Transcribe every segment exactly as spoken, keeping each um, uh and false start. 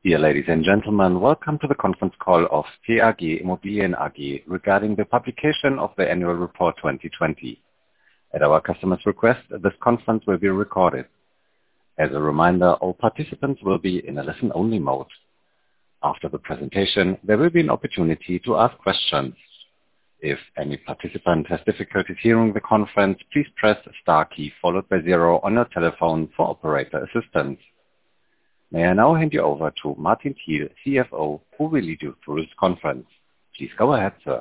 Dear ladies and gentlemen, welcome to the conference call of T A G Immobilien A G regarding the publication of the annual report twenty twenty. At our customer's request, this conference will be recorded. As a reminder, all participants will be in a listen-only mode. After the presentation, there will be an opportunity to ask questions. If any participant has difficulties hearing the conference, please press the star key followed by zero on your telephone for operator assistance. May I now hand you over to Martin Thiel, C F O, who will lead you through this conference. Please go ahead, sir.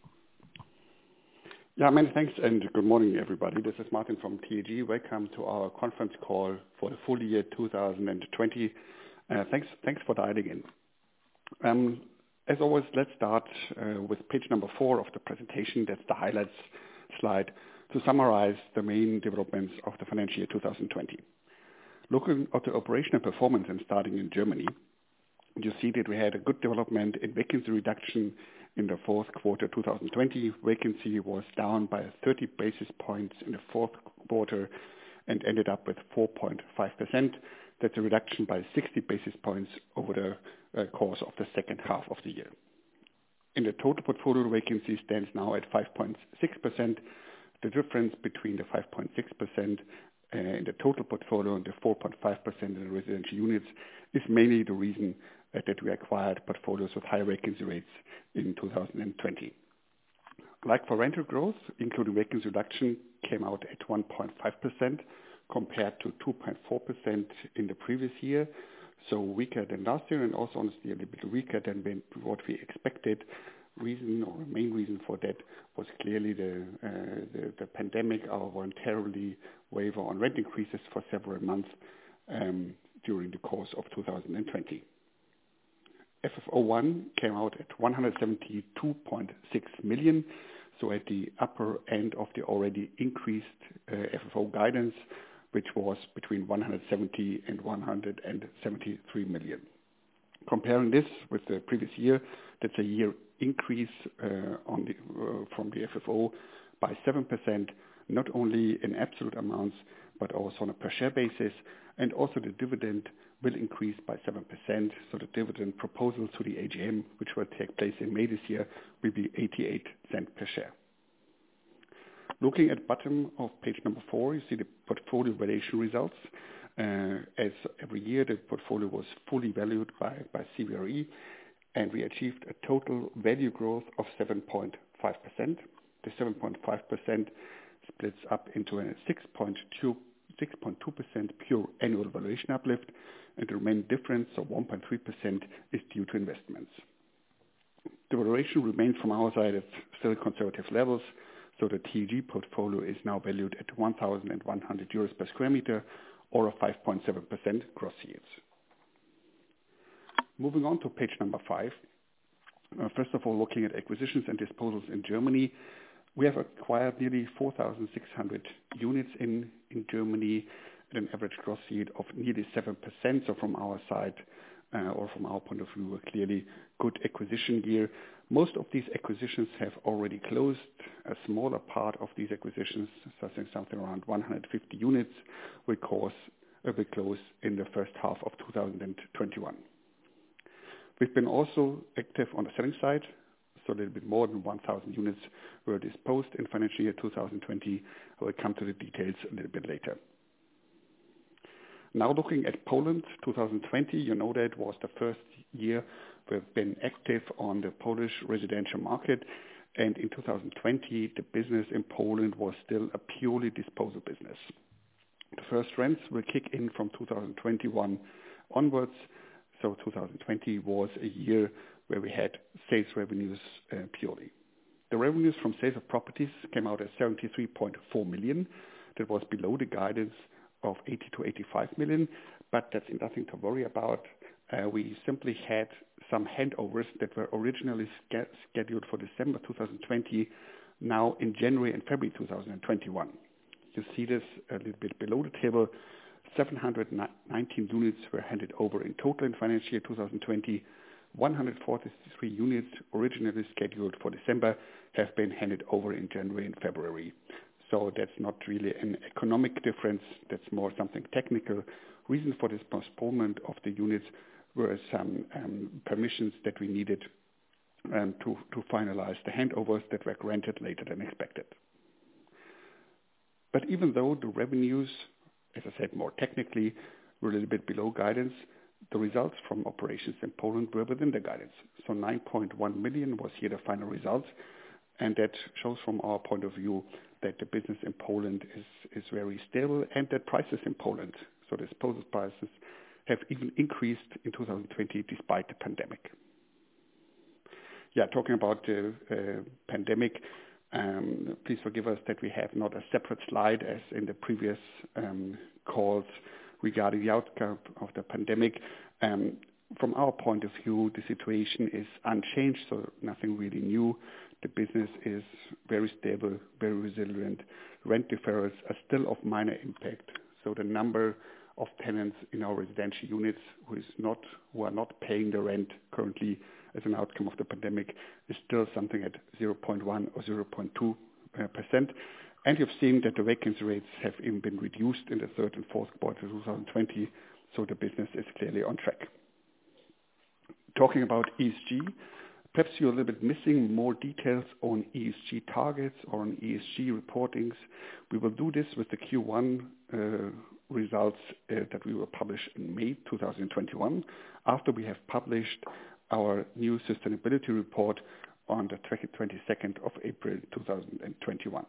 Yeah, many thanks and good morning, everybody. This is Martin from T A G. Welcome to our conference call for the full year two thousand twenty. Uh, thanks, thanks for dialing in. Um, as always, let's start uh, with page number four of the presentation. That's the highlights slide to summarize the main developments of the financial year two thousand twenty. Looking at the operational performance and starting in Germany, you see that we had a good development in vacancy reduction in the fourth quarter two thousand twenty. Vacancy was down by thirty basis points in the fourth quarter and ended up with four point five percent. That's a reduction by sixty basis points over the uh, course of the second half of the year. In the total portfolio, vacancy stands now at five point six percent. The difference between the five point six percent Uh, in the total portfolio and the four point five percent in the residential units is mainly the reason uh, that we acquired portfolios with high vacancy rates in two thousand twenty. Like for rental growth, including vacancy reduction, came out at one point five percent compared to two point four percent in the previous year. So weaker than last year and also honestly a little bit weaker than what we expected. Reason or main reason for that was clearly the, uh, the the pandemic, our voluntarily waiver on rent increases for several months um, during the course of two thousand twenty. F F O one came out at one hundred seventy-two point six million, so at the upper end of the already increased uh, F F O guidance, which was between one hundred seventy and one hundred seventy-three million. Comparing this with the previous year, that's a year increase uh, on the, uh, from the F F O by seven percent, not only in absolute amounts, but also on a per share basis. And also the dividend will increase by seven percent. So the dividend proposal to the A G M, which will take place in May this year, will be eighty-eight cents per share. Looking at bottom of page number four, you see the portfolio valuation results. Uh, as every year, the portfolio was fully valued by, by C B R E, and we achieved a total value growth of seven point five percent. The seven point five percent splits up into a six point two percent pure annual valuation uplift, and the remaining difference of one point three percent is due to investments. The valuation remains from our side at still conservative levels, so the T A G portfolio is now valued at one thousand one hundred euros per square meter, or a five point seven percent gross yields. Moving on to page number five. Uh, first of all, looking at acquisitions and disposals in Germany, we have acquired nearly four thousand six hundred units in, in Germany at an average gross yield of nearly seven percent. So from our side, uh, or from our point of view, a clearly good acquisition year. Most of these acquisitions have already closed. A smaller part of these acquisitions, such as something around one hundred fifty units, will, cause, uh, will close in the first half of two thousand twenty-one. We've been also active on the selling side, so a little bit more than one thousand units were disposed in financial year two thousand twenty. I will come to the details a little bit later. Now looking at Poland, two thousand twenty, you know that was the first year we've been active on the Polish residential market, and in two thousand twenty, the business in Poland was still a purely disposal business. The first rents will kick in from two thousand twenty-one onwards, so two thousand twenty was a year where we had sales revenues uh, purely. The revenues from sales of properties came out at seventy-three point four million. That was below the guidance of eighty to eighty-five million, but that's nothing to worry about. Uh, we simply had some handovers that were originally ske- scheduled for December two thousand twenty, now in January and February two thousand twenty-one. You see this a little bit below the table. seven hundred nineteen units were handed over in total in financial year two thousand twenty. one hundred forty-three units originally scheduled for December have been handed over in January and February. So that's not really an economic difference. That's more something technical. Reason for this postponement of the units were some um, permissions that we needed um, to, to finalize the handovers that were granted later than expected. But even though the revenues, as I said more technically, were a little bit below guidance, the results from operations in Poland were within the guidance. So nine point one million was here the final result, and that shows from our point of view that the business in Poland is, is very stable, and that prices in Poland, so disposal prices, have even increased in two thousand twenty despite the pandemic. Yeah, talking about the uh, pandemic, um, please forgive us that we have not a separate slide as in the previous um, calls regarding the outcome of the pandemic. Um, from our point of view, the situation is unchanged, so nothing really new. The business is very stable, very resilient. Rent deferrals are still of minor impact, so the number of tenants in our residential units who is not who are not paying the rent currently as an outcome of the pandemic is still something at zero point one or zero point two percent. And you've seen that the vacancy rates have even been reduced in the third and fourth quarter of twenty twenty, so the business is clearly on track. Talking about E S G, perhaps you're a little bit missing more details on E S G targets or on E S G reportings. We will do this with the Q one uh, results uh, that we will publish in May two thousand twenty-one, after we have published our new sustainability report on the twenty-second of April two thousand twenty-one.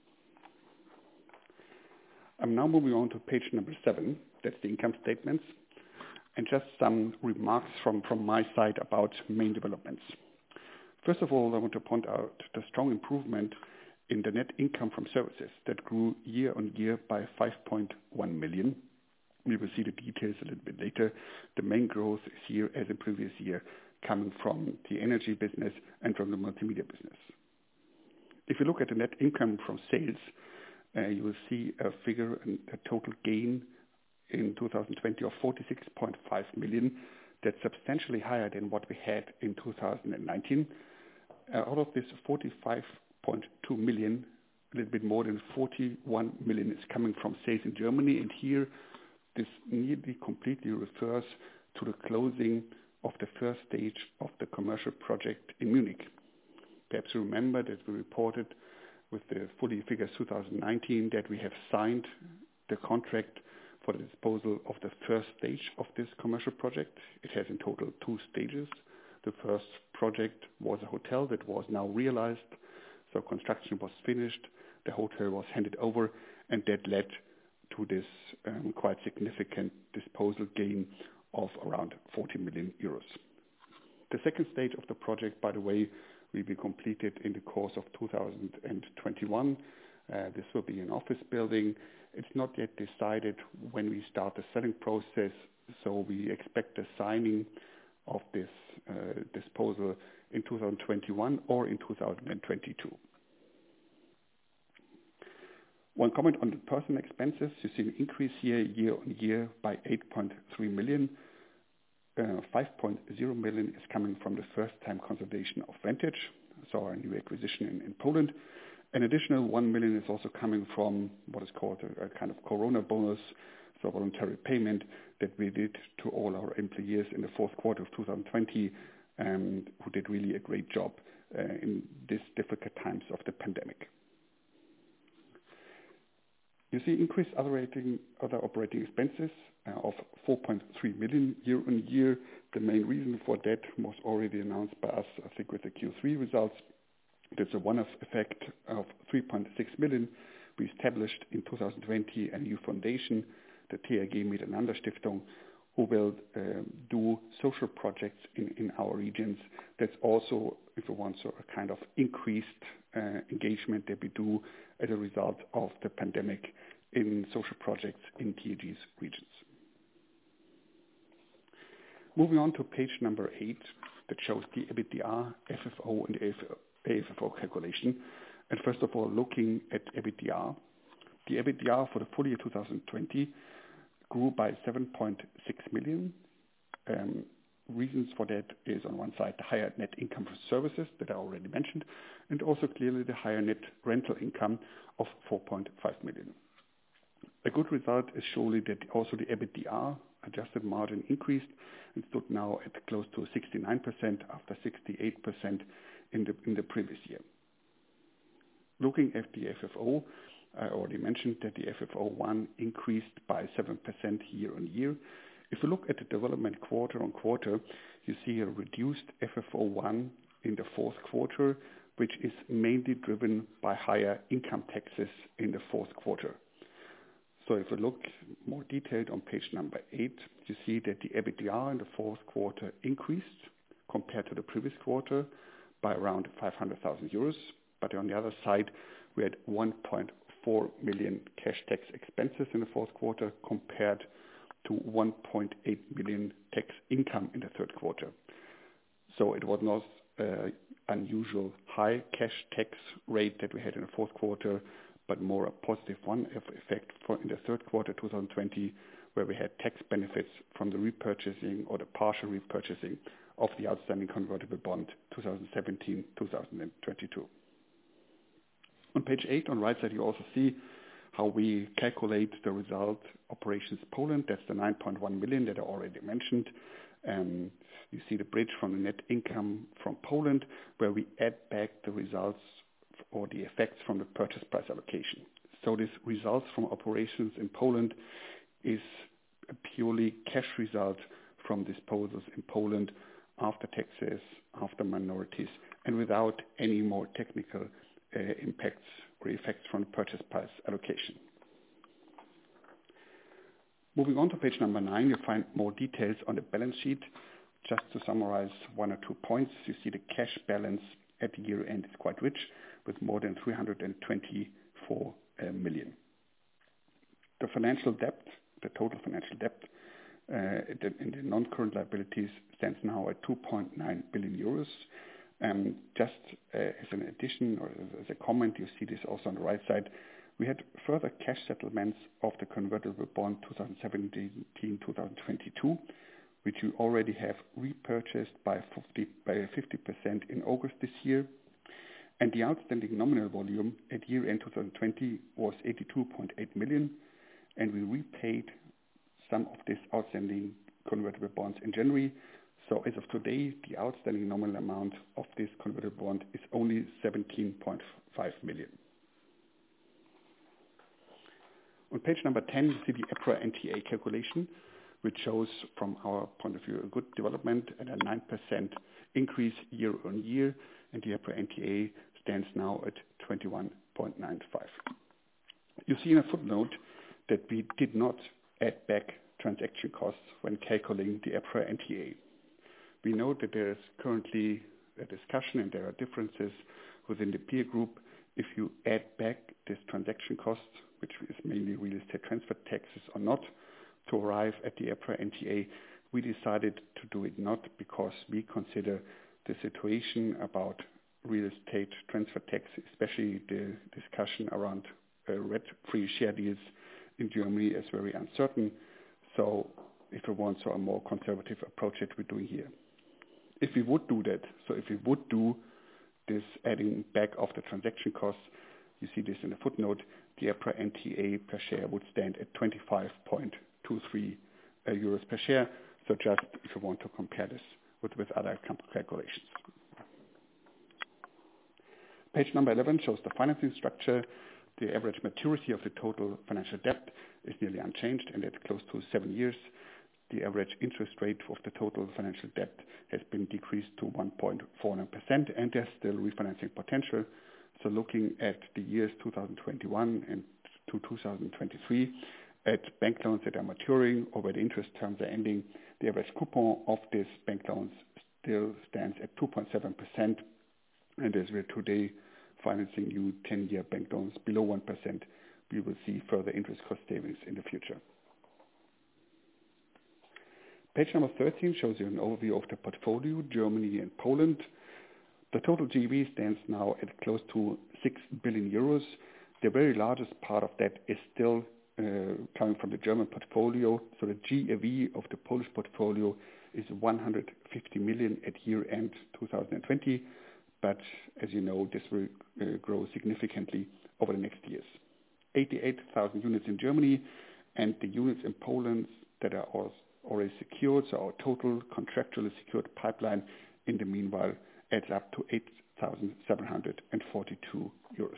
I'm now moving on to page number seven, that's the income statements, and just some remarks from, from my side about main developments. First of all, I want to point out the strong improvement in the net income from services that grew year on year by five point one million. We will see the details a little bit later. The main growth is here, as in previous year, coming from the energy business and from the multimedia business. If you look at the net income from sales, uh, you will see a figure, a total gain in two thousand twenty of forty-six point five million. That's substantially higher than what we had in two thousand nineteen. Uh, out of this forty-five point two million, a little bit more than forty-one million is coming from sales in Germany, and here this nearly completely refers to the closing of the first stage of the commercial project in Munich. Perhaps you remember that we reported with the full year figures two thousand nineteen that we have signed the contract for the disposal of the first stage of this commercial project. It has in total two stages. The first project was a hotel that was now realized, so construction was finished, the hotel was handed over, and that led to this um, quite significant disposal gain of around forty million euros. The second stage of the project, by the way, will be completed in the course of two thousand twenty-one. Uh, this will be an office building. It's not yet decided when we start the selling process, so we expect the signing of this uh, disposal in two thousand twenty-one or in two thousand twenty-two. One comment on the personnel expenses. You see an increase here year on year by eight point three million. Uh, five point zero million is coming from the first-time consolidation of Vantage, so our new acquisition in, in Poland. An additional one million is also coming from what is called a, a kind of corona bonus, so voluntary payment that we did to all our employees in the fourth quarter of two thousand twenty, um, who did really a great job uh, in these difficult times of the pandemic. You see increased other, rating, other operating expenses uh, of four point three million year on year. The main reason for that was already announced by us, I think, with the Q three results. There's a one-off effect of three point six million. We established in two thousand twenty a new foundation, the T A G Miteinander Stiftung, who will uh, do social projects in, in our regions. That's also, if you want, so a kind of increased uh, engagement that we do as a result of the pandemic in social projects in T A G's regions. Moving on to page number eight, that shows the EBITDA, F F O, and A F F O calculation. And first of all, looking at EBITDA, the EBITDA for the full year two thousand twenty grew by seven point six million. Um, reasons for that is on one side the higher net income for services that I already mentioned, and also clearly the higher net rental income of four point five million. A good result is surely that also the EBITDA adjusted margin increased and stood now at close to sixty-nine percent after sixty-eight percent in the, in the previous year. Looking at the F F O, I already mentioned that the F F O one increased by seven percent year on year. If you look at the development quarter on quarter, you see a reduced F F O one in the fourth quarter, which is mainly driven by higher income taxes in the fourth quarter. So if you look more detailed on page number eight, you see that the EBITDA in the fourth quarter increased compared to the previous quarter by around five hundred thousand euros. But on the other side, we had one point four million cash tax expenses in the fourth quarter compared to one point eight million tax income in the third quarter. So it was not an uh, unusual high cash tax rate that we had in the fourth quarter, but more a positive one effect for in the third quarter two thousand twenty, where we had tax benefits from the repurchasing or the partial repurchasing of the outstanding convertible bond twenty seventeen to twenty twenty-two. On page eight, on the right side, you also see how we calculate the result operations Poland. That's the nine point one million that I already mentioned. Um, you see the bridge from the net income from Poland, where we add back the results or the effects from the purchase price allocation. So this results from operations in Poland is a purely cash result from disposals in Poland after taxes, after minorities, and without any more technical uh, impacts or effects from the purchase price allocation. Moving on to page number nine, you'll find more details on the balance sheet. Just to summarize one or two points, you see the cash balance at the year end is quite rich, with more than three hundred twenty-four uh, million. The financial debt, the total financial debt uh, in the non-current liabilities stands now at two point nine billion euros. Um, just uh, as an addition or as a comment, you see this also on the right side, we had further cash settlements of the convertible bond twenty seventeen to twenty twenty-two, which you already have repurchased by fifty percent in August this year. And the outstanding nominal volume at year-end twenty twenty was eighty-two point eight million, and we repaid some of this outstanding convertible bonds in January. So as of today, the outstanding nominal amount of this convertible bond is only seventeen point five million. On page number ten, you see the EPRA N T A calculation, which shows, from our point of view, a good development and a nine percent increase year on year, and the EPRA N T A stands now at twenty-one point nine five. You see in a footnote that we did not add back transaction costs when calculating the EPRA N T A. We know that there is currently a discussion and there are differences within the peer group if you add back this transaction costs, which is mainly real estate transfer taxes or not, to arrive at the EPRA N T A. We decided to do it not because we consider the situation about real estate transfer tax, especially the discussion around uh, rent-free share deals in Germany, as very uncertain. So if we want so a more conservative approach that we're doing here. If we would do that, so if we would do this adding back of the transaction costs, you see this in the footnote, the EPRA N T A per share would stand at twenty-five point two three uh, euros per share. So just if you want to compare this with, with other calculations. Page number eleven shows the financing structure. The average maturity of the total financial debt is nearly unchanged and at close to seven years. The average interest rate of the total financial debt has been decreased to one point four nine percent, and there's still refinancing potential. So looking at the years two thousand twenty-one and to two thousand twenty-three, at bank loans that are maturing or where the interest terms are ending, the average coupon of these bank loans still stands at two point seven percent. And as we're today financing new ten-year bank loans below one percent, we will see further interest cost savings in the future. Page number thirteen shows you an overview of the portfolio, Germany and Poland. The total G A V stands now at close to six billion euros. The very largest part of that is still uh, coming from the German portfolio. So the G A V of the Polish portfolio is one hundred fifty million at year-end two thousand twenty. But as you know, this will uh, grow significantly over the next years. eighty-eight thousand units in Germany, and the units in Poland that are already secured, so our total contractually secured pipeline in the meanwhile adds up to eight thousand seven hundred forty-two euros.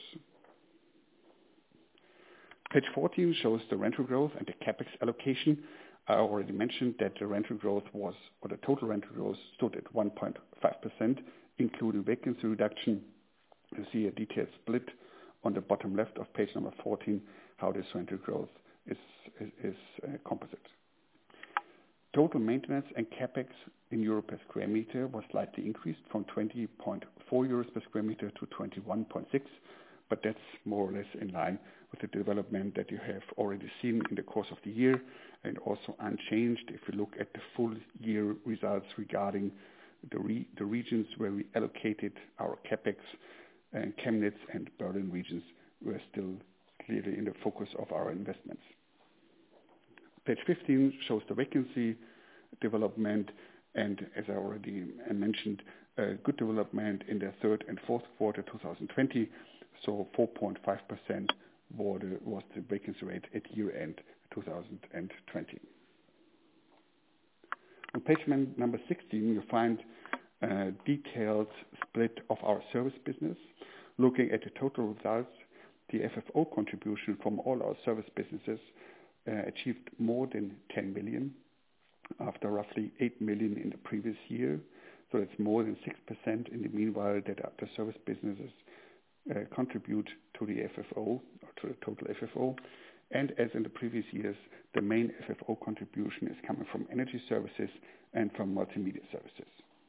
Page fourteen shows the rental growth and the CapEx allocation. I already mentioned that the rental growth was, or the total rental growth stood at one point five percent, including vacancy reduction. You see a detailed split on the bottom left of page number fourteen, how this rental growth is, is, is uh, composite. Total maintenance and CapEx in euro per square meter was slightly increased from twenty point four euros per square meter to twenty-one point six, but that's more or less in line with the development that you have already seen in the course of the year, and also unchanged if you look at the full year results regarding the, re- the regions where we allocated our CapEx. And Chemnitz and Berlin regions were still clearly in the focus of our investments. Page fifteen shows the vacancy development, and as I already mentioned, a good development in the third and fourth quarter twenty twenty, so four point five percent was the vacancy rate at year-end twenty twenty. On page number sixteen, you find a detailed split of our service business. Looking at the total results, the F F O contribution from all our service businesses uh, achieved more than ten million after roughly eight million in the previous year. So it's more than six percent in the meanwhile that the service businesses uh, contribute to the F F O, or to the total F F O. And as in the previous years, the main F F O contribution is coming from energy services and from multimedia services.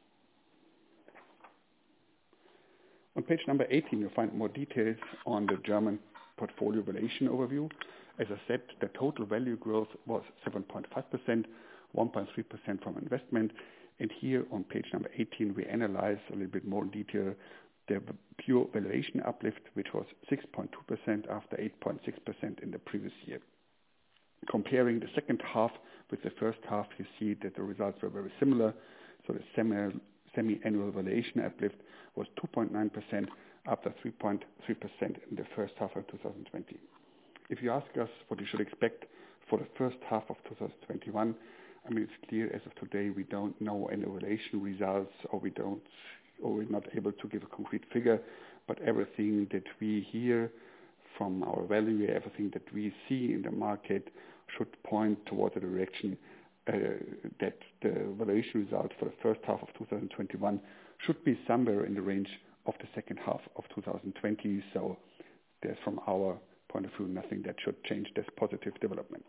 On page number eighteen, you'll find more details on the German portfolio valuation overview. As I said, the total value growth was seven point five percent, one point three percent from investment. And here on page number eighteen, we analyze a little bit more in detail the pure valuation uplift, which was six point two percent after eight point six percent in the previous year. Comparing the second half with the first half, you see that the results were very similar. So the semi semi-annual valuation uplift was two point nine percent after three point three percent in the first half of two thousand twenty. If you ask us what you should expect for the first half of two thousand twenty-one, I mean, it's clear as of today we don't know any valuation results, or we don't, or we're not able to give a concrete figure, but everything that we hear from our valuer, everything that we see in the market should point towards the direction uh, that the valuation result for the first half of two thousand twenty-one should be somewhere in the range of the second half of two thousand twenty. So there's, from our point of view, nothing that should change this positive development.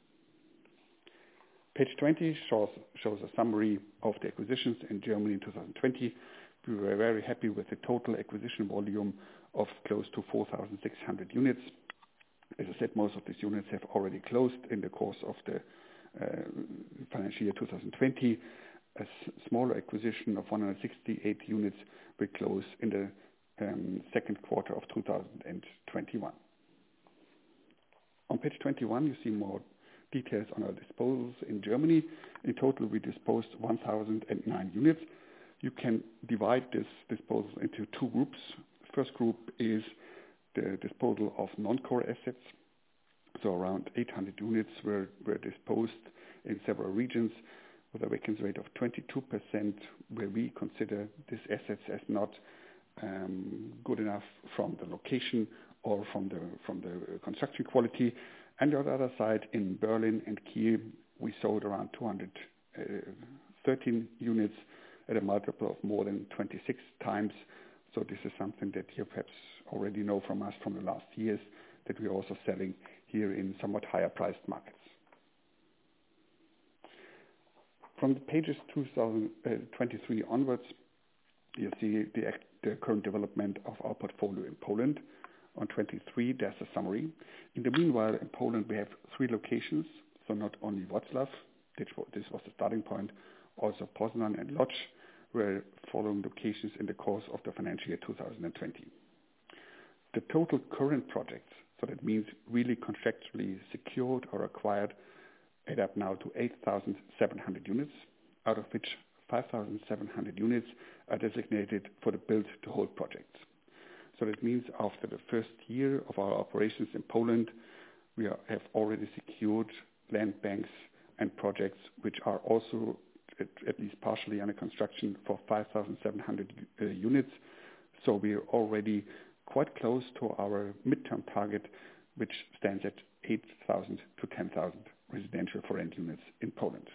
Page twenty shows, shows a summary of the acquisitions in Germany in two thousand twenty. We were very happy with the total acquisition volume of close to four thousand six hundred units. As I said, most of these units have already closed in the course of the uh, financial year two thousand twenty. A s- smaller acquisition of one hundred sixty-eight units will close in the um, second quarter of two thousand twenty-one. On page twenty-one, you see more details on our disposals in Germany. In total, we disposed one thousand nine units. You can divide this disposal into two groups. The first group is the disposal of non-core assets. So around eight hundred units were, were disposed in several regions with a vacancy rate of twenty-two percent, where we consider these assets as not um, good enough from the location or from the from the construction quality. And on the other side, in Berlin and Kiel, we sold around two hundred thirteen units at a multiple of more than twenty-six times. So this is something that you perhaps already know from us from the last years, that we're also selling here in somewhat higher priced markets. From the pages two thousand twenty-three onwards, you see the, the current development of our portfolio in Poland. On twenty-three, there's a summary. In the meanwhile, in Poland, we have three locations, so not only Wrocław, this was the starting point, also Poznan and Lodz were following locations in the course of the financial year two thousand twenty. The total current projects, so that means really contractually secured or acquired, add up now to eight thousand seven hundred units, out of which five thousand seven hundred units are designated for the build-to-hold projects. So that means after the first year of our operations in Poland, we are, have already secured land banks and projects which are also at, at least partially under construction for five thousand seven hundred uh, units. So we are already quite close to our midterm target, which stands at eight thousand to ten thousand residential for rent units in Poland.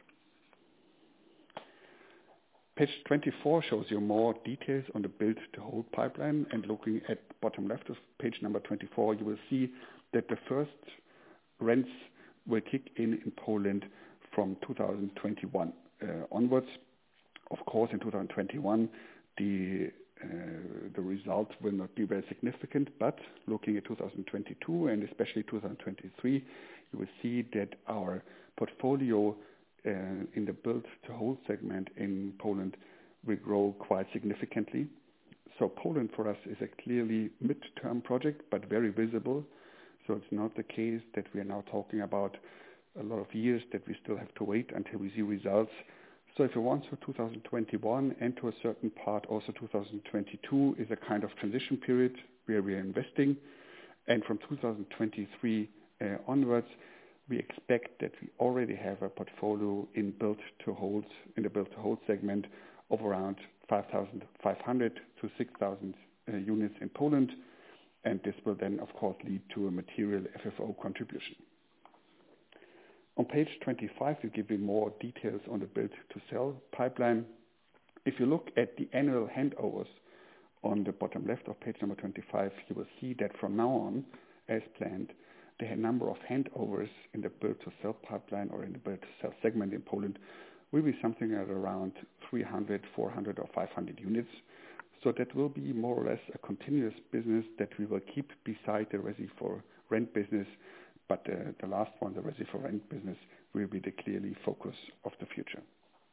Page twenty-four shows you more details on the build-to-hold pipeline, and looking at bottom left of page number twenty-four, you will see that the first rents will kick in in Poland from two thousand twenty-one uh, onwards. Of course, in two thousand twenty-one, the uh, the result will not be very significant, but looking at two thousand twenty-two and especially two thousand twenty-three, you will see that our portfolio uh, in the build-to-hold segment in Poland will grow quite significantly. So Poland for us is a clearly mid-term project, but very visible. So it's not the case that we are now talking about a lot of years that we still have to wait until we see results. So if you want, so two thousand twenty-one and to a certain part also two thousand twenty-two is a kind of transition period where we are investing. And from two thousand twenty-three uh, onwards, we expect that we already have a portfolio in build-to-hold, in the build-to-hold segment of around five thousand five hundred to six thousand uh, units in Poland. And this will then, of course, lead to a material F F O contribution. On page twenty-five, we give you more details on the build-to-sell pipeline. If you look at the annual handovers on the bottom left of page number twenty-five, you will see that from now on, as planned, the number of handovers in the build-to-sell pipeline or in the build-to-sell segment in Poland will be something at around three hundred, four hundred or five hundred units. So that will be more or less a continuous business that we will keep beside the resi for rent business. But uh, the last one, the resi for rent business, will be the clearly focus of the future.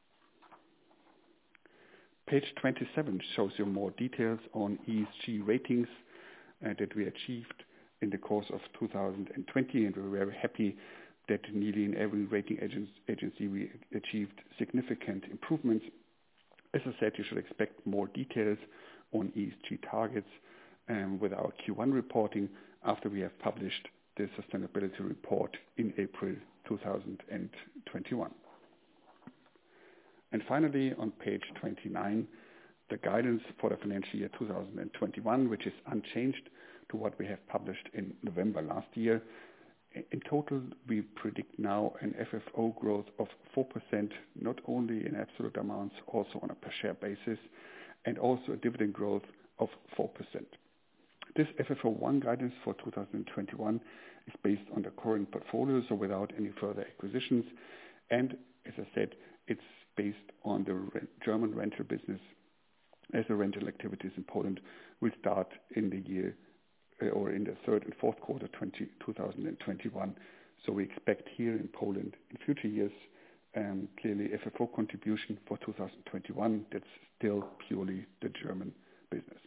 Page twenty-seven shows you more details on E S G ratings uh, that we achieved in the course of two thousand twenty, and we're very happy that nearly in every rating agency we achieved significant improvements. As I said, you should expect more details on E S G targets um, with our Q one reporting after we have published the sustainability report in April two thousand twenty-one. And finally, on page twenty-nine, the guidance for the financial year two thousand twenty-one, which is unchanged to what we have published in November last year. In total, we predict now an F F O growth of four percent, not only in absolute amounts, also on a per share basis, and also a dividend growth of four percent. This F F O one guidance for two thousand twenty-one is based on the current portfolio, so without any further acquisitions. And as I said, it's based on the rent, German rental business, as the rental activities in Poland will start in the year uh, or in the third and fourth quarter twenty, two thousand twenty-one. So we expect here in Poland in future years um, clearly F F O contribution for two thousand twenty-one. That's still purely the German business.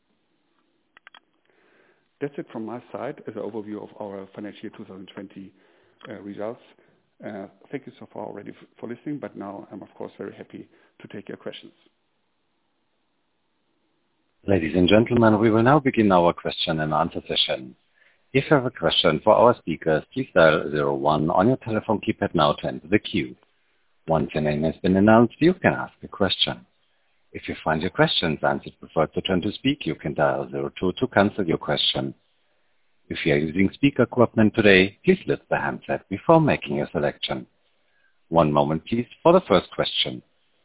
That's it from my side as an overview of our financial year two thousand twenty uh, results. Uh, thank you so far already f- for listening, but now I'm of course very happy to take your questions. Ladies and gentlemen, we will now begin our question and answer session. If you have a question for our speakers, please dial zero one on your telephone keypad now to enter the queue. Once your name has been announced, you can ask a question. If you find your questions answered before it's your turn to speak, you can dial zero two to cancel your question. If you are using speaker equipment today, please lift the handset before making your selection. One moment, please, for the first question.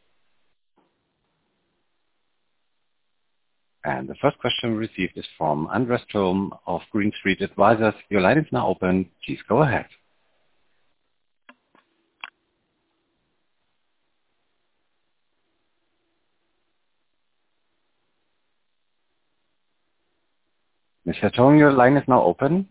And the first question received is from Andres Strom of Green Street Advisors. Your line is now open. Please go ahead. Mister Strom, your line is now open.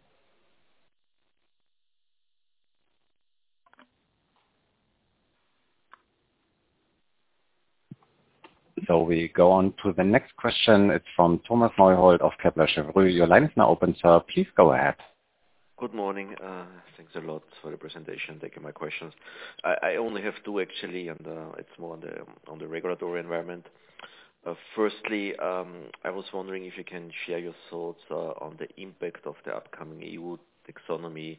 So we go on to the next question. It's from Thomas Neuhold of Kepler Cheuvreux. Your line is now open, sir. Please go ahead. Good morning. Uh, thanks a lot for the presentation, taking my questions. I, I only have two actually, and uh, it's more on the on the regulatory environment. Uh, firstly, um, I was wondering if you can share your thoughts uh, on the impact of the upcoming E U taxonomy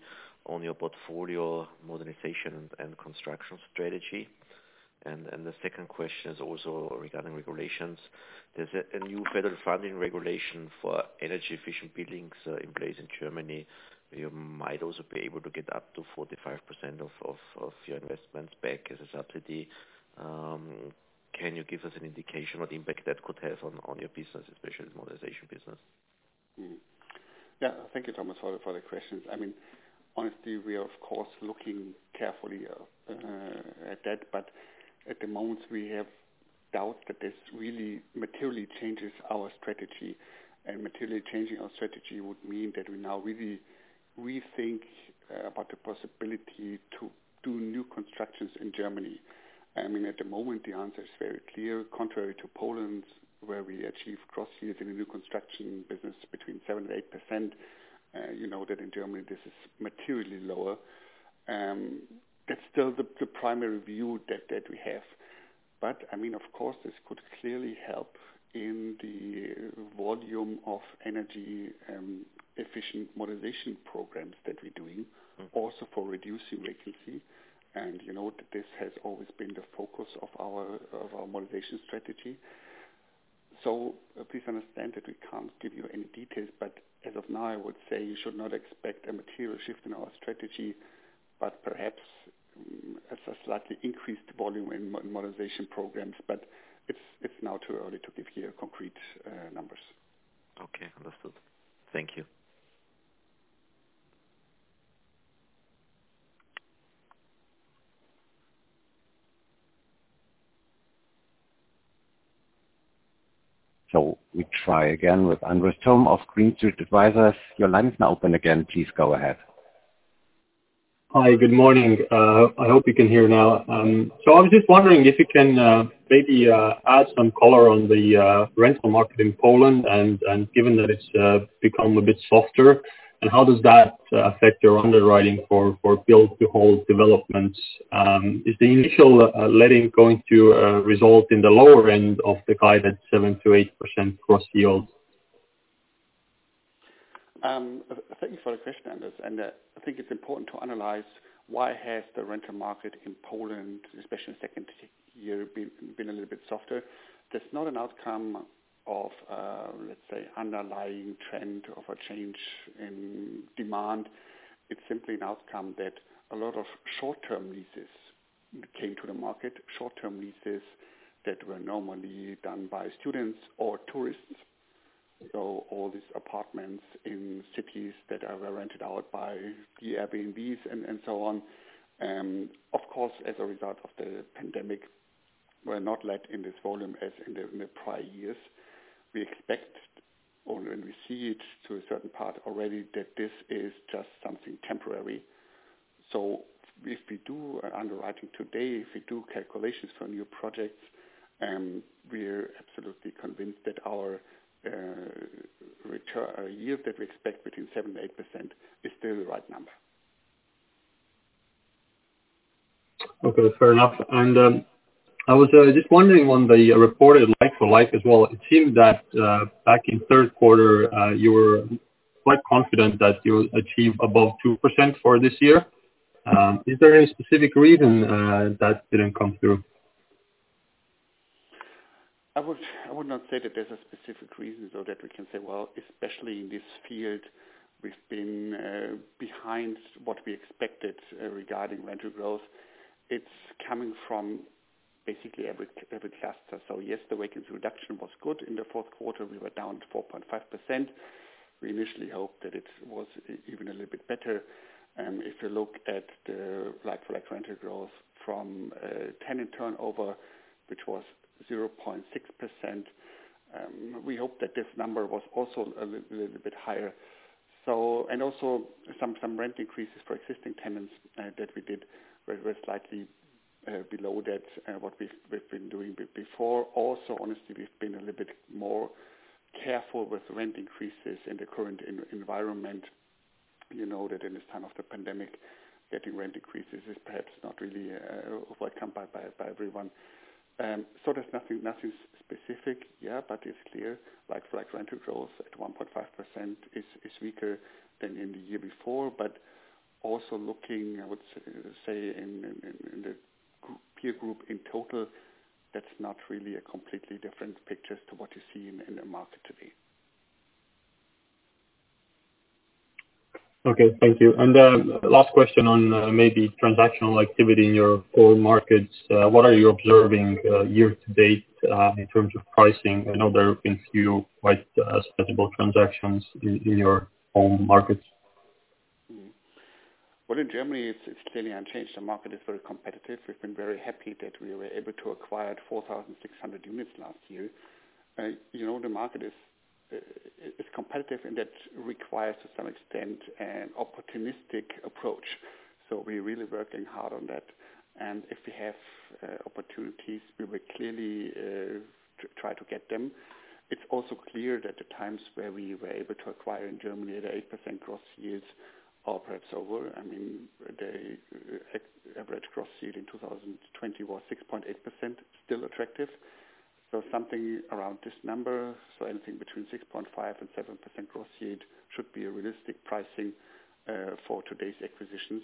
on your portfolio modernization and, and construction strategy. And, and the second question is also regarding regulations. There's a, a new federal funding regulation for energy efficient buildings uh, in place in Germany. You might also be able to get up to forty-five percent of, of, of your investments back as a subsidy. Um, can you give us an indication what impact that could have on, on your business, especially the modernization business? Mm. Yeah, thank you, Thomas, for the, for the questions. I mean, honestly, we are, of course, looking carefully uh, at that, but at the moment we have doubts that this really materially changes our strategy. And materially changing our strategy would mean that we now really rethink uh, about the possibility to do new constructions in Germany. I mean, at the moment, the answer is very clear. Contrary to Poland, where we achieve gross yields in the new construction business between seven and eight percent, uh, you know that in Germany this is materially lower. Um, that's still the, the primary view that, that we have. But, I mean, of course, this could clearly help in the volume of energy um, efficient modernization programs that we're doing, mm. also for reducing vacancy. And you know that this has always been the focus of our of our modernization strategy. So uh, please understand that we can't give you any details, but as of now I would say you should not expect a material shift in our strategy, but perhaps um, a slightly increased volume in, in modernization programs, but it's it's now too early to give you concrete uh, numbers. Okay, understood. Thank you. So we try again with Andres Thom of Green Street Advisors. Your line is now open again. Please go ahead. Hi, good morning. Uh, I hope you can hear now. Um, so I was just wondering if you can uh, maybe uh, add some color on the uh, rental market in Poland, and, and given that it's uh, become a bit softer, and how does that uh, affect your underwriting for, for build-to-hold developments? Um, is the initial uh, letting going to uh, result in the lower end of the guided seven to eight percent gross yield? Um, thank you for the question, Anders. And uh, I think it's important to analyze why has the rental market in Poland, especially in the second year, been, been a little bit softer. That's not an outcome of, uh, let's say, underlying trend of a change in demand. It's simply an outcome that a lot of short-term leases came to the market, short-term leases that were normally done by students or tourists. So all these apartments in cities that are rented out by the Airbnbs and, and so on, um, of course, as a result of the pandemic, were not let in this volume as in the, in the prior years. We expect, or when we see it to a certain part already, that this is just something temporary. So if we do underwriting today, if we do calculations for new projects, um, we're absolutely convinced that our Uh, return uh, yield that we expect between seven and eight percent is still the right number. Okay, fair enough. And um, I was uh, just wondering on the reported like-for-like as well. It seemed that uh, back in third quarter uh, you were quite confident that you would achieve above two percent for this year. Um, is there any specific reason uh, that didn't come through? I would I would not say that there's a specific reason, so that we can say, well, especially in this field, we've been uh, behind what we expected uh, regarding rental growth. It's coming from basically every every cluster. So yes, the vacancy reduction was good in the fourth quarter. We were down to four point five percent. We initially hoped that it was even a little bit better. Um, if you look at the like-for-like rental growth from uh, tenant turnover, which was zero point six percent. Um, we hope that this number was also a little, little bit higher. So, and also some, some rent increases for existing tenants uh, that we did were, were slightly uh, below that, uh, what we've, we've been doing before. Also, honestly, we've been a little bit more careful with rent increases in the current in, environment. You know that in this time of the pandemic, getting rent increases is perhaps not really uh, welcomed by, by, by everyone. Um, so there's nothing nothing specific, yeah, but it's clear, like for like rental growth at one point five percent is, is weaker than in the year before, but Also looking, I would say, in, in, in the peer group in total, that's not really a completely different picture to what you see in, in the market today. Okay, thank you. And uh, last question on uh, maybe transactional activity in your core markets. Uh, what are you observing uh, year to date uh, in terms of pricing? I know there have been few quite uh, sizable transactions in, in your home markets. Mm. Well, in Germany, it's, it's clearly unchanged. The market is very competitive. We've been very happy that we were able to acquire four thousand six hundred units last year. Uh, you know, the market is is competitive, and that requires to some extent an opportunistic approach. So we're really working hard on that. And if we have uh, opportunities, we will clearly uh, try to get them. It's also clear that the times where we were able to acquire in Germany at eight percent gross yields are perhaps over. I mean, the uh, average gross yield in two thousand twenty was six point eight percent, still attractive. So something around this number, so anything between six point five and seven percent gross yield should be a realistic pricing uh, for today's acquisitions.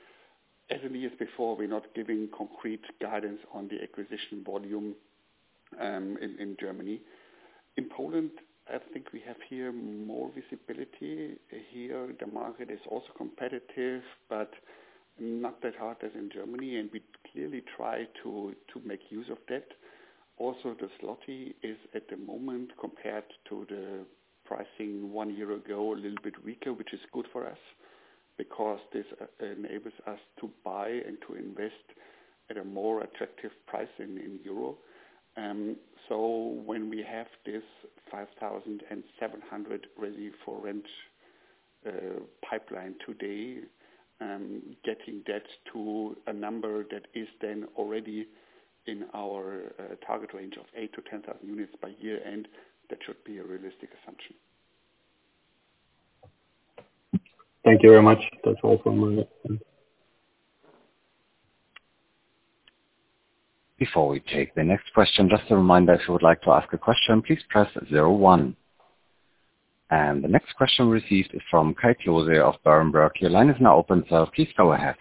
As in the years before, we're not giving concrete guidance on the acquisition volume um, in, in Germany. In Poland, I think we have here more visibility. Here, the market is also competitive, but not that hard as in Germany, and we clearly try to, to make use of that. Also, the zloty is at the moment, compared to the pricing one year ago, a little bit weaker, which is good for us because this uh, enables us to buy and to invest at a more attractive price in, in euro. Um, so when we have this five thousand seven hundred ready for rent uh, pipeline today, um, getting that to a number that is then already in our uh, target range of eight to ten thousand units by year end, that should be a realistic assumption. Thank you very much. That's all from my end. Before we take the next question, just a reminder, if you would like to ask a question, please press zero one. And the next question received is from Kai Klose of Berenberg. Your line is now open, so please go ahead.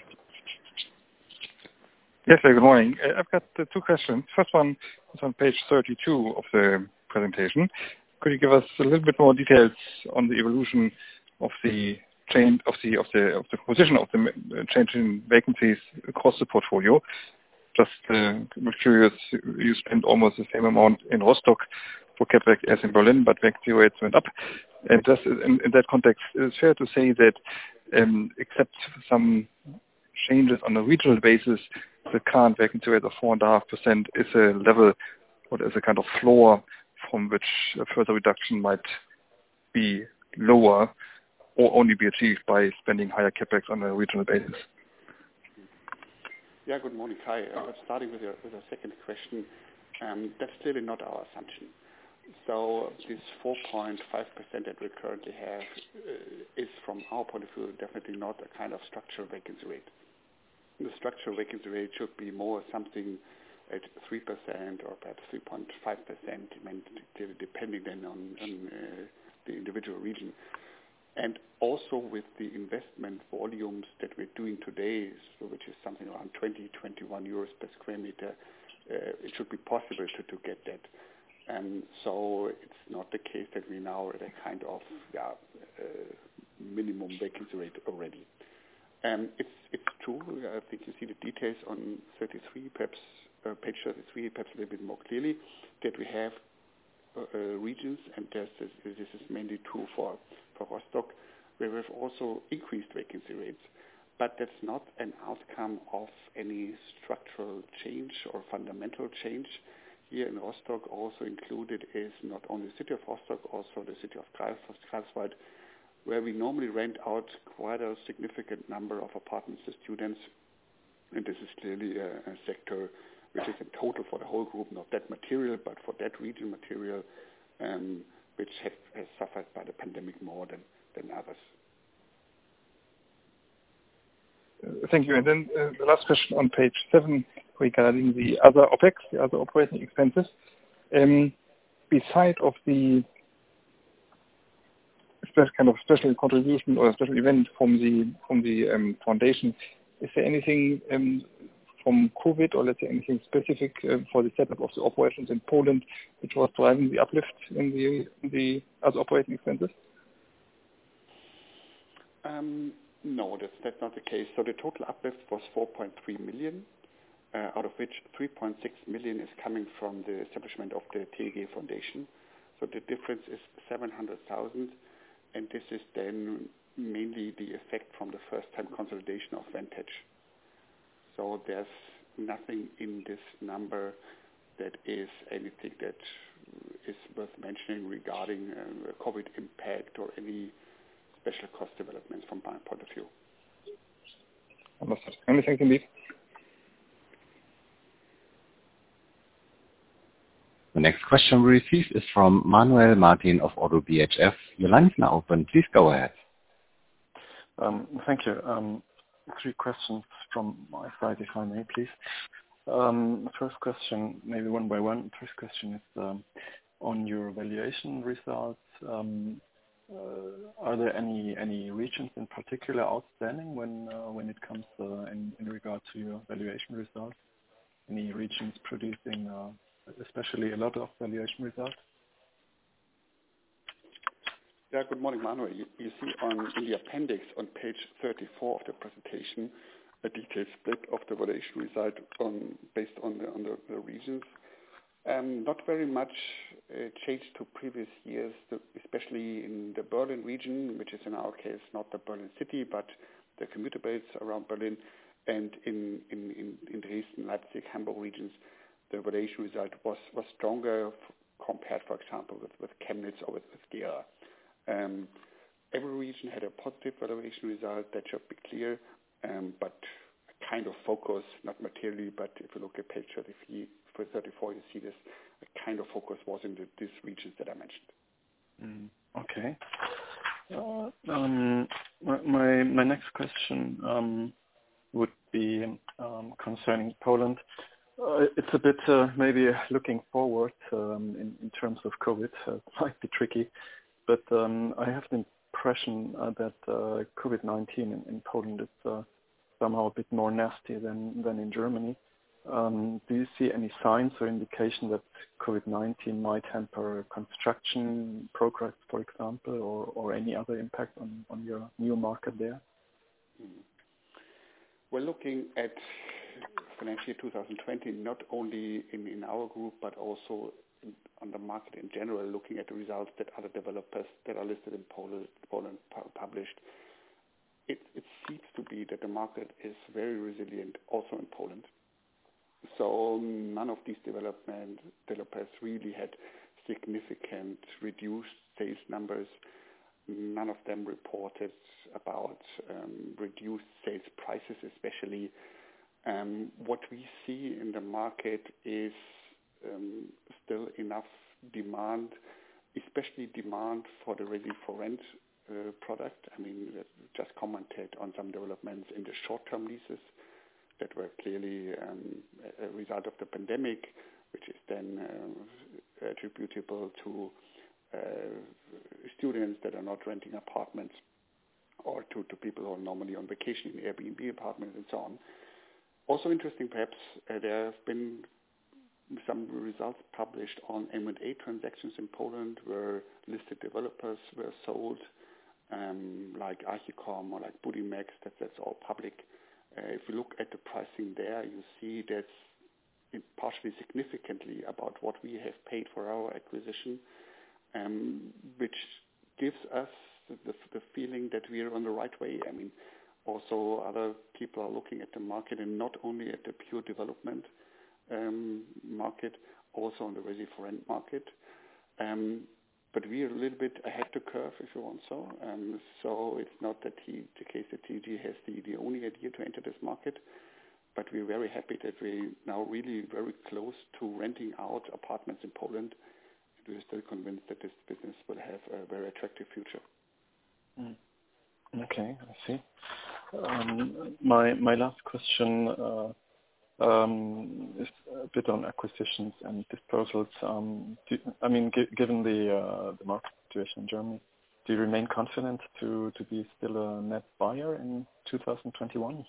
Yes, sir, good morning. I've got uh, two questions. First one is on page thirty-two of the presentation. Could you give us a little bit more details on the evolution of the change of the of the of the position of the change in vacancies across the portfolio? Just uh, curious, you spent almost the same amount in Rostock for CapEx as in Berlin, but vacancy rates went up. And just in, in that context, it's fair to say that um, except some changes on a regional basis, the current vacancy rate of four point five percent is a level, what is a kind of floor from which a further reduction might be lower or only be achieved by spending higher CapEx on a regional basis. Yeah, good morning, Kai. Uh, starting with your, with your second question, um, that's clearly not our assumption. So this four point five percent that we currently have uh, is, from our point of view, definitely not a kind of structural vacancy rate. The structural vacancy rate should be more something at three percent or perhaps three point five percent, depending then on, on uh, the individual region. And also with the investment volumes that we're doing today, so which is something around twenty, twenty-one euros per square meter, uh, it should be possible to, to get that. And so it's not the case that we now are at a kind of yeah, uh, minimum vacancy rate already. Um, it's it's true. I think you see the details on thirty-three, perhaps uh, page thirty-three, perhaps a little bit more clearly, that we have uh, uh, regions, and this is, this is mainly true for for Rostock, where we've also increased vacancy rates. But that's not an outcome of any structural change or fundamental change. Here in Rostock, also included is not only the city of Rostock, also the city of Greifswald, where we normally rent out quite a significant number of apartments to students. And this is clearly a, a sector which is in total for the whole group not that material, but for that region material, um, which have, has suffered by the pandemic more than, than others. Uh, thank you. And then uh, the last question on page seven regarding the other OPEX, the other operating expenses. Um, beside of the special kind of special contribution or a special event from the from the um, foundation. Is there anything um, from COVID, or let's say anything specific uh, for the setup of the operations in Poland, which was driving the uplift in the in the other operating expenses? Um, no, that's, that's not the case. So the total uplift was four point three million, uh, out of which three point six million is coming from the establishment of the T A G Foundation. So the difference is seven hundred thousand, and this is then mainly the effect from the first-time consolidation of Vantage. So there's nothing in this number that is anything that is worth mentioning regarding uh, COVID impact or any special cost developments from my point of view. Understood. Many thanks indeed. The next question we received is from Manuel Martin of Oddo B H F. Your line is now open. Please go ahead. Um, thank you. Um, three questions from my side, if I may, please. Um, the first question, maybe one by one. First question is um, on your valuation results. Um, uh, are there any any regions in particular outstanding when uh, when it comes uh, in, in regard to your valuation results? Any regions producing uh, especially a lot of valuation results? Yeah, good morning, Manuel. You, you see on in the appendix on page thirty-four of the presentation a detailed split of the valuation result on, based on the, on the, the regions. Um, not very much uh, changed to previous years, the, especially in the Berlin region, which is in our case not the Berlin city, but the commuter belts around Berlin, and in, in, in, in Dresden, Leipzig, Hamburg regions, the valuation result was, was stronger f- compared, for example, with, with Chemnitz or with, with Gera. Um, every region had a positive valuation result, that should be clear, um, but a kind of focus, not materially, but if you look at page thirty-four, you see this, a kind of focus was in the, these regions that I mentioned. Mm, okay. Uh, um, my, my my next question um, would be um, concerning Poland. Uh, it's a bit uh, maybe looking forward um, in, in terms of COVID. Uh, it might be tricky. But um, I have the impression uh, that uh, COVID nineteen in, in Poland is uh, somehow a bit more nasty than, than in Germany. Um, do you see any signs or indication that COVID nineteen might hamper construction progress, for example, or, or any other impact on, on your new market there? We're looking at financial year twenty twenty, not only in, in our group, but also in, on the market in general, looking at the results that other developers that are listed in Poland, Poland pu- published. It, it seems to be that the market is very resilient also in Poland. So none of these development developers really had significant reduced sales numbers. None of them reported about um, reduced sales prices, especially. Um, what we see in the market is um, still enough demand, especially demand for the ready for rent uh, product. I mean, just commented on some developments in the short-term leases that were clearly um, a result of the pandemic, which is then uh, attributable to uh, students that are not renting apartments, or to, to people who are normally on vacation in Airbnb apartments and so on. Also interesting, perhaps, uh, there have been some results published on M and A transactions in Poland where listed developers were sold, um, like Archicom or like Budimex. That, that's all public. Uh, if you look at the pricing there, you see that's partially significantly about what we have paid for our acquisition, um, which gives us the, the feeling that we are on the right way. I mean, also other people are looking at the market, and not only at the pure development um, market, also on the resi for rent market. Um, but we are a little bit ahead the curve, if you want so. Um, so it's not that he, the case that T G has the, the only idea to enter this market, but we're very happy that we're now really very close to renting out apartments in Poland. And we're still convinced that this business will have a very attractive future. Mm. Okay, I see. Um, my my last question uh, um, is a bit on acquisitions and disposals. Um, do, I mean, g- given the uh, the market situation in Germany, do you remain confident to, to be still a net buyer in two thousand twenty-one?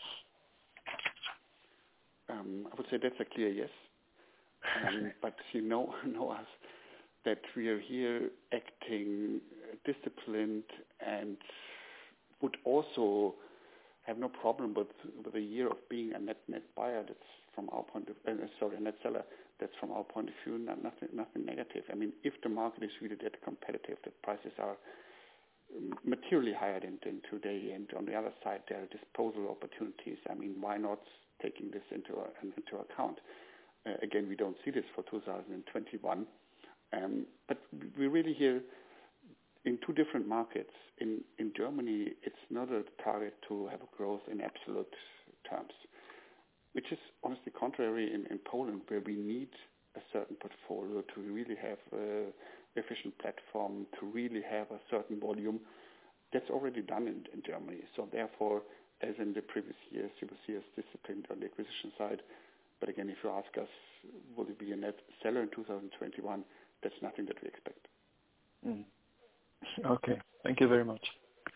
Um, I would say that's a clear yes. Um, but you know, know us, that we are here acting disciplined and would also have no problem with, with a year of being a net net buyer. That's from our point of uh, sorry, a net seller. That's from our point of view, not, nothing nothing negative. I mean, if the market is really that competitive, the prices are materially higher than, than today, and on the other side there are disposal opportunities. I mean, why not taking this into a, into account? Uh, again, we don't see this for two thousand twenty-one, um, but we really here in two different markets. In in Germany, it's not a target to have a growth in absolute terms, which is honestly contrary in, in Poland, where we need a certain portfolio to really have an efficient platform, to really have a certain volume. That's already done in, in Germany. So therefore, as in the previous years, you will see us disciplined on the acquisition side. But again, if you ask us, will it be a net seller in two thousand twenty-one, that's nothing that we expect. Mm. Okay, thank you very much.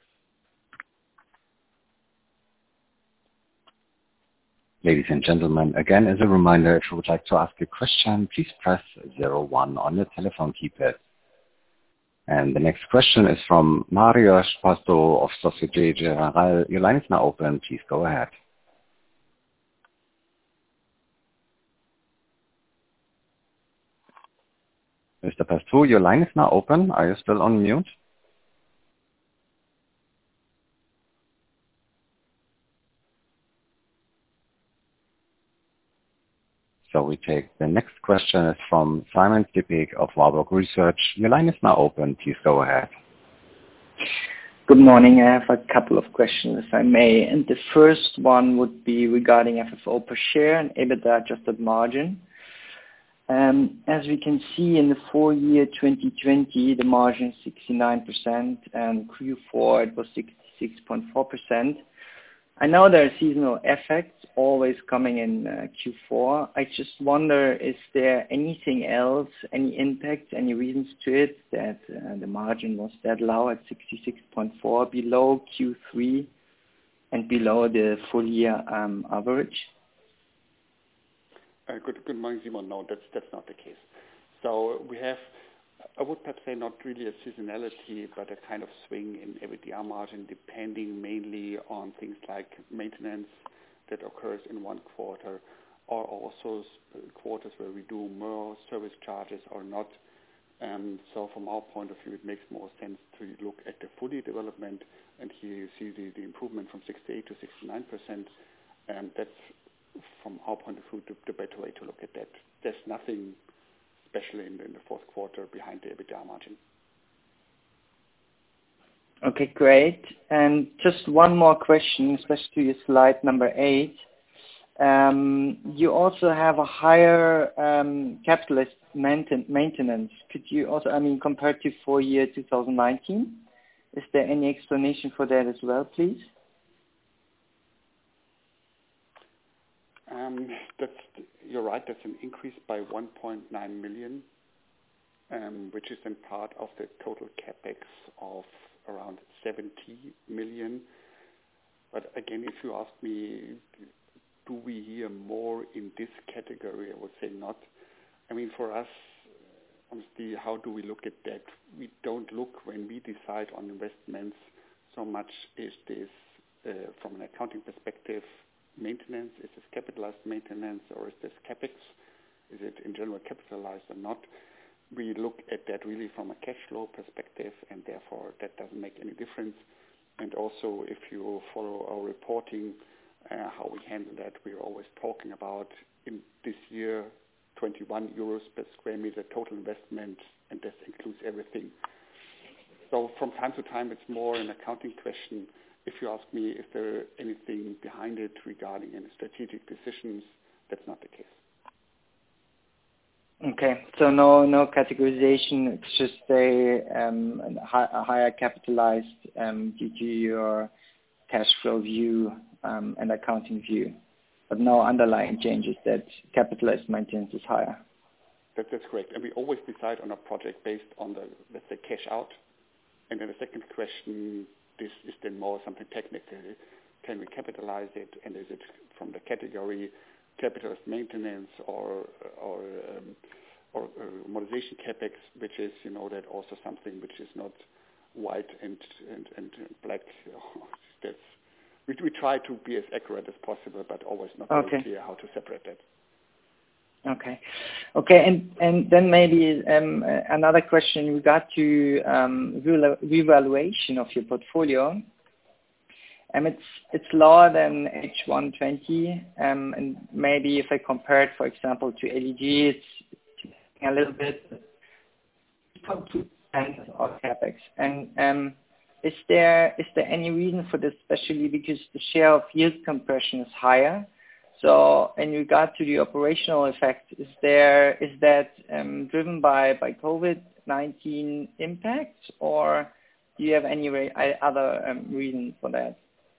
Ladies and gentlemen, again, as a reminder, if you would like to ask a question, please press zero one on your telephone keypad. And the next question is from Mario Spasto of Societe Generale. Your line is now open. Please go ahead. Mister Pasto, your line is now open. Are you still on mute? So we take the next question is from Simon Stippig of Warburg Research. Your line is now open. Please go ahead. Good morning. I have a couple of questions, if I may. And the first one would be regarding F F O per share and EBITDA adjusted margin. Um, as we can see in the full year twenty twenty, the margin is sixty-nine percent, and Q four it was sixty-six point four percent. I know there are seasonal effects always coming in uh, Q four. I just wonder, is there anything else, any impact, any reasons to it that uh, the margin was that low at sixty-six point four, below Q three and below the full year um, average? Uh, good, good morning, Simon. No, that's that's not the case. So we have, I would perhaps say, not really a seasonality, but a kind of swing in EBITDA margin, depending mainly on things like maintenance that occurs in one quarter, or also quarters where we do more service charges or not. Um, so from our point of view, it makes more sense to look at the full year development, and here you see the, the improvement from sixty-eight to sixty-nine percent. Um, that's from our point of view, the, the better way to look at that. There's nothing special in, in the fourth quarter behind the EBITDA margin. Okay, great. And just one more question, especially to your slide number eight. Um, you also have a higher um, capitalist mainten- maintenance. Could you also, I mean, compared to full year two thousand nineteen, is there any explanation for that as well, please? Um, that's, you're right, that's an increase by one point nine million, um, which is in part of the total capex of around seventy million. But again, if you ask me, do we hear more in this category? I would say not. I mean, for us, honestly, how do we look at that? We don't look, when we decide on investments, so much is this, uh, from an accounting perspective, maintenance, is this capitalized maintenance or is this capex? Is it in general capitalized or not? We look at that really from a cash flow perspective, and therefore that doesn't make any difference. And also, if you follow our reporting, uh, how we handle that, we're always talking about in this year twenty-one euros per square meter total investment, and this includes everything. So from time to time, it's more an accounting question. If you ask me if there anything behind it regarding any strategic decisions, that's not the case. Okay, so no no categorization. It's just a, um, a, high, a higher capitalized um, due to your cash flow view um, and accounting view, but no underlying changes that capitalized maintenance is higher. That, that's correct. And we always decide on a project based on the, let's say, cash out And then the second question, this is then more something technical. Can we capitalize it, and is it from the category capital maintenance or or um, or uh, modernization capex, which is, you know, that also something which is not white and and, and black. That's we we try to be as accurate as possible, but always not very Okay. clear how to separate that. Okay. Okay. And and then maybe um, another question in regard to um, revaluation of your portfolio. Um, It's it's lower than H one twenty, um, and maybe if I compare it, for example, to L E G, it's a little bit two percent of capex. And um, is there is there any reason for this, especially because the share of yield compression is higher? So in regard to the operational effect, is there is that um, driven by by COVID nineteen impact, or do you have any re- other um, reason for that?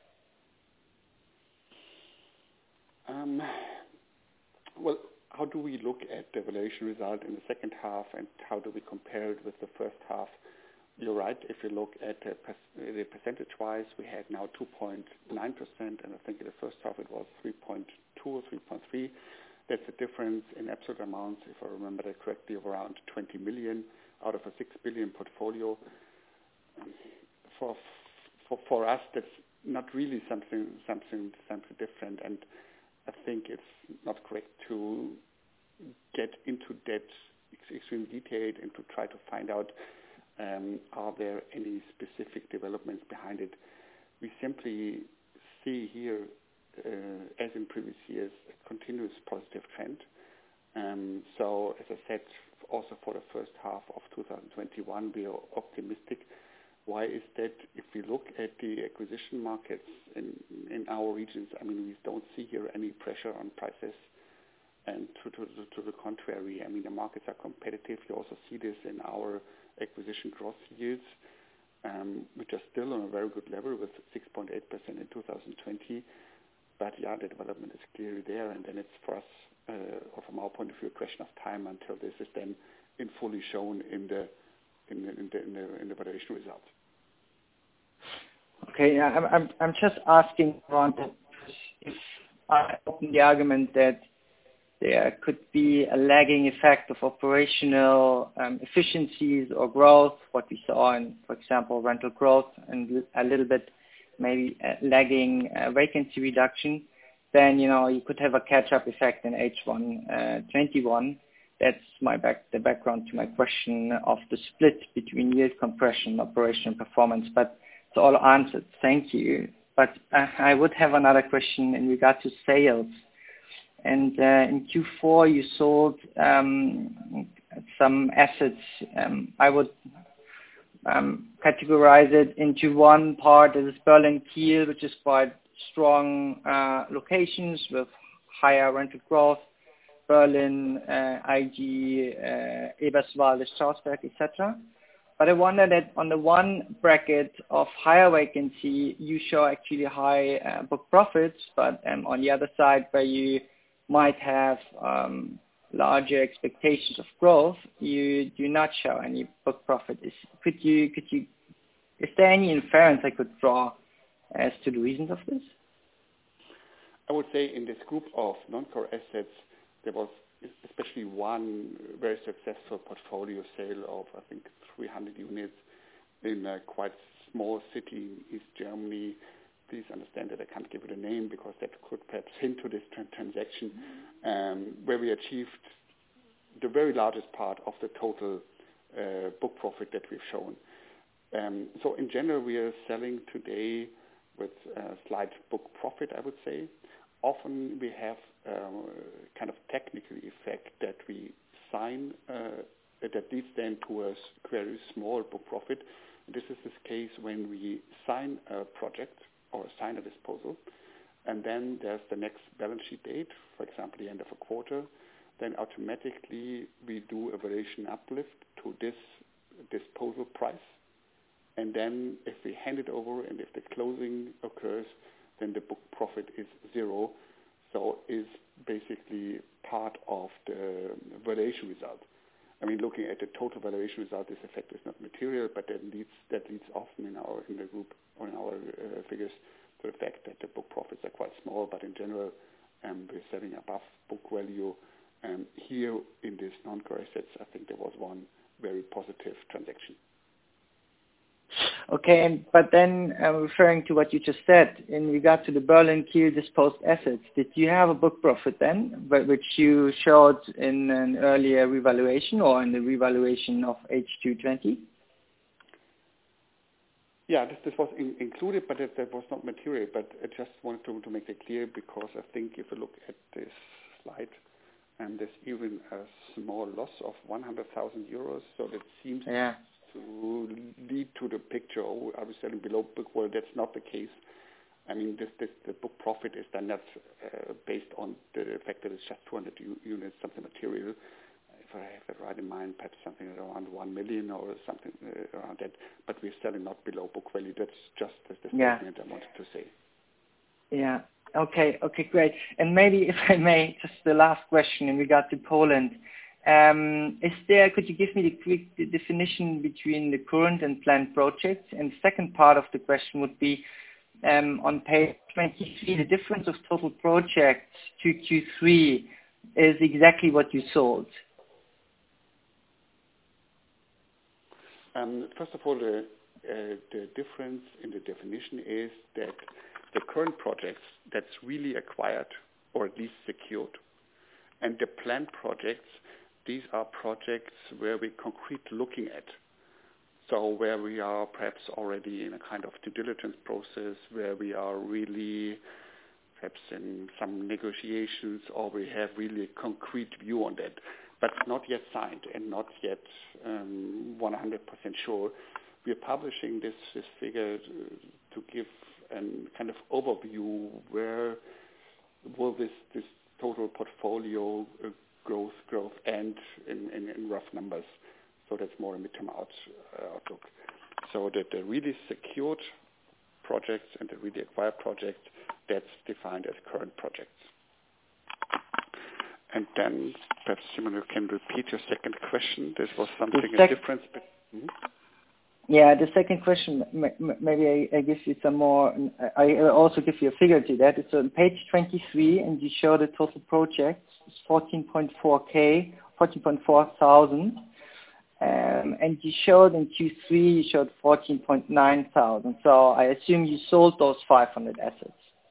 Um, well, how do we look at the valuation result in the second half, and how do we compare it with the first half? You're right. If you look at the, per- the percentage-wise, we had now two point nine percent, and I think in the first half it was three point two or three point three. That's a difference in absolute amounts, if I remember that correctly, of around twenty million out of a six billion portfolio. For for for us, that's not really something something something different, and I think it's not correct to get into that extreme detail and to try to find out um, are there any specific developments behind it. We simply see here, uh, as in previous years, a continuous positive trend. Um, so, as I said, also for the first half of two thousand twenty-one, we are optimistic. Why is that? If we look at the acquisition markets in, in our regions, I mean, we don't see here any pressure on prices. And to, to, to the contrary, I mean, the markets are competitive. You also see this in our acquisition gross yields, um, which are still on a very good level with six point eight percent in two thousand twenty. But yeah, the development is clearly there, and then it's for us, uh, or from our point of view, a question of time until this is then in fully shown in the in the in the, in the, in the valuation result. Okay, yeah, I'm I'm I'm just asking around if I open the argument that there could be a lagging effect of operational um, efficiencies or growth, what we saw in, for example, rental growth, and a little bit maybe uh, lagging uh, vacancy reduction, then, you know, you could have a catch-up effect in H one twenty-one. That's my back, the background to my question of the split between yield compression and operational performance, but it's all answered. Thank you. But uh, I would have another question in regard to sales. And uh, in Q four, you sold um, some assets. Um, I would um, categorize it into one part that is Berlin-Kiel, which is quite strong uh, locations with higher rental growth, Berlin, uh, I G, uh, Eberswalde, Strausberg, et cetera. But I wonder that on the one bracket of higher vacancy, you show actually high uh, book profits, but um, on the other side, where you might have um, larger expectations of growth, you do not show any book profit. Is could you could you is there any inference I could draw as to the reasons of this? I would say in this group of non-core assets, there was especially one very successful portfolio sale of, I think, three hundred units in a quite small city in East Germany. Please understand that I can't give it a name because that could perhaps hint to this transaction, um, where we achieved the very largest part of the total uh, book profit that we've shown. Um, so in general, we are selling today with a slight book profit, I would say. Often we have uh, kind of technical effect that we sign uh, that leads then to a very small book profit. This is this case when we sign a project or sign a disposal, and then there's the next balance sheet date, for example, the end of a quarter. Then automatically we do a valuation uplift to this disposal price. And then if we hand it over and if the closing occurs, then the book profit is zero. So is basically part of the valuation result. I mean, looking at the total valuation result, this effect is not material, but that leads that leads often in our in the group or in our uh, figures to the fact that the book profits are quite small. But in general, um, we're selling above book value. Um, here in these non-core assets, I think there was one very positive transaction. Okay, and, but then uh, referring to what you just said, in regard to the Berlin Kiel disposed assets, did you have a book profit then, but which you showed in an earlier revaluation or in the revaluation of H two twenty? Yeah, this, this was in, included, but it, that was not material. But I just wanted to, to make it clear because I think if you look at this slide, and there's even a small loss of one hundred thousand euros, so that seems yeah. to lead to the picture, oh, are we selling below book? Well, that's not the case. I mean, this, this, the book profit is then not uh, based on the fact that it's just two hundred u- units, something material. If I have that right in mind, perhaps something around one million or something uh, around that. But we're selling not below book value. That's just the yeah. statement I wanted to say. Yeah. Okay. Okay. Great. And maybe, if I may, just the last question in regard to Poland. Um, is there? Could you give me the quick the definition between the current and planned projects? And the second part of the question would be um, on page twenty-three. The difference of total projects to Q three is exactly what you sold. Um, first of all, the uh, the difference in the definition is that the current projects that's really acquired or at least secured, and the planned projects, these are projects where we're concretely looking at. So where we are perhaps already in a kind of due diligence process, where we are really perhaps in some negotiations, or we have really a concrete view on that, but not yet signed and not yet um, one hundred percent sure. We are publishing this, this figure to give a kind of overview where will this, this total portfolio uh, growth growth end in, in, in rough numbers. So that's more a midterm out, uh, outlook. So that the really secured projects and the really acquired projects, that's defined as current projects. And then perhaps Simon, you can repeat your second question. This was something sec- a difference. Mm-hmm. Yeah, the second question, maybe I, I give you some more, I also give you a figure to that. It's on page twenty-three, and you show the total projects, it's fourteen point four K, fourteen point four thousand. Um, and you showed in Q three, you showed fourteen point nine thousand. So I assume you sold those five hundred assets.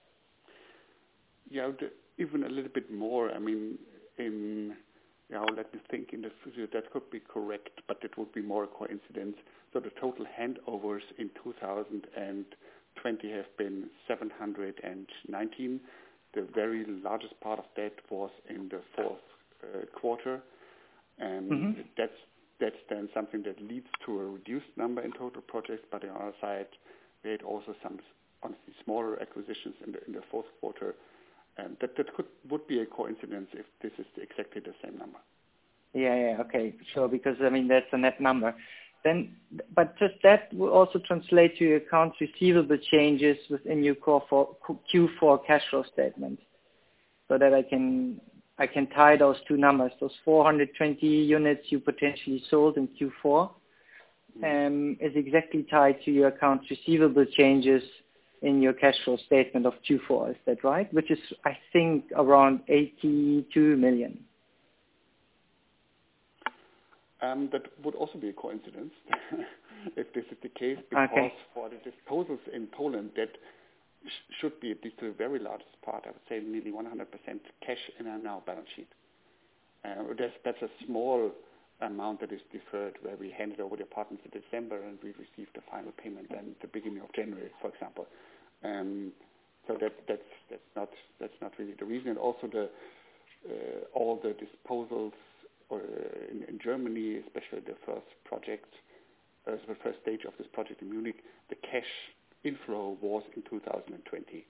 Yeah, the, even a little bit more. I mean, in, you know, let me think in the future, that could be correct, but it would be more a coincidence. So the total handovers in two thousand twenty have been seven hundred nineteen. The very largest part of that was in the fourth uh, quarter. And mm-hmm. that's that's then something that leads to a reduced number in total projects. But on our side, we had also some honestly smaller acquisitions in the in the fourth quarter. And that that could would be a coincidence if this is exactly the same number. Yeah, yeah, okay, sure. Because I mean that's a net number. Then, but just that will also translate to your accounts receivable changes within your Q four cash flow statement, so that I can I can tie those two numbers. Those four hundred twenty units you potentially sold in Q four um, is exactly tied to your accounts receivable changes in your cash flow statement of Q four. Is that right? Which is, I think, around eighty-two million. Um, that would also be a coincidence if this is the case, because okay. for the disposals in Poland, that sh- should be at least the very largest part, I would say nearly one hundred percent cash in our now balance sheet. Uh, that's, that's a small amount that is deferred, where we handed over the apartments in December and we received the final payment then at the beginning of January, for example. Um, so that, that's that's not that's not really the reason. And also the uh, all the disposals or in, in Germany, especially the first project, uh, the first stage of this project in Munich, the cash inflow was in two thousand twenty.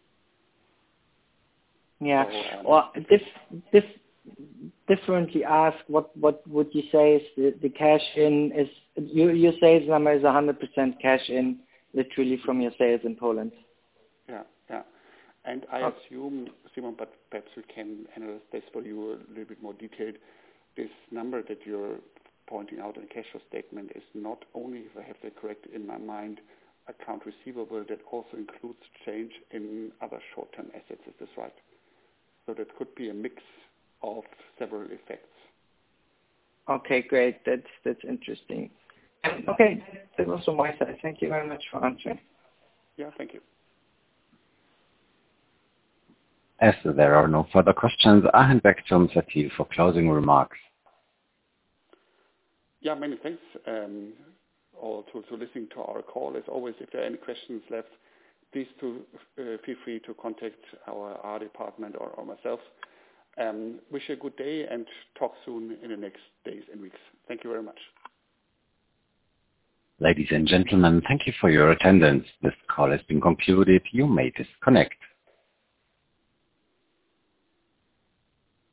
Yeah. So, um, well, this, this differently asked, what, what would you say is the, the cash in is, your, your sales number is one hundred percent cash in, literally from your sales in Poland. Yeah, yeah. And I okay. assume, Simon, but perhaps we can analyze this for you a little bit more detailed. This number that you're pointing out in the cash flow statement is not only, if I have that correct in my mind, account receivable, that also includes change in other short-term assets. Is this right? So that could be a mix of several effects. Okay, great. That's that's interesting. Um, okay, that was on my side. Thank you very much for answering. Yeah, thank you. As there are no further questions, I hand back to Mister Thiel for closing remarks. Yeah, many thanks. Um, or to, to listening to our call. As always, if there are any questions left, please to, uh, feel free to contact our R department or, or myself. Um, wish you a good day and talk soon in the next days and weeks. Thank you very much. Ladies and gentlemen, thank you for your attendance. This call has been concluded. You may disconnect.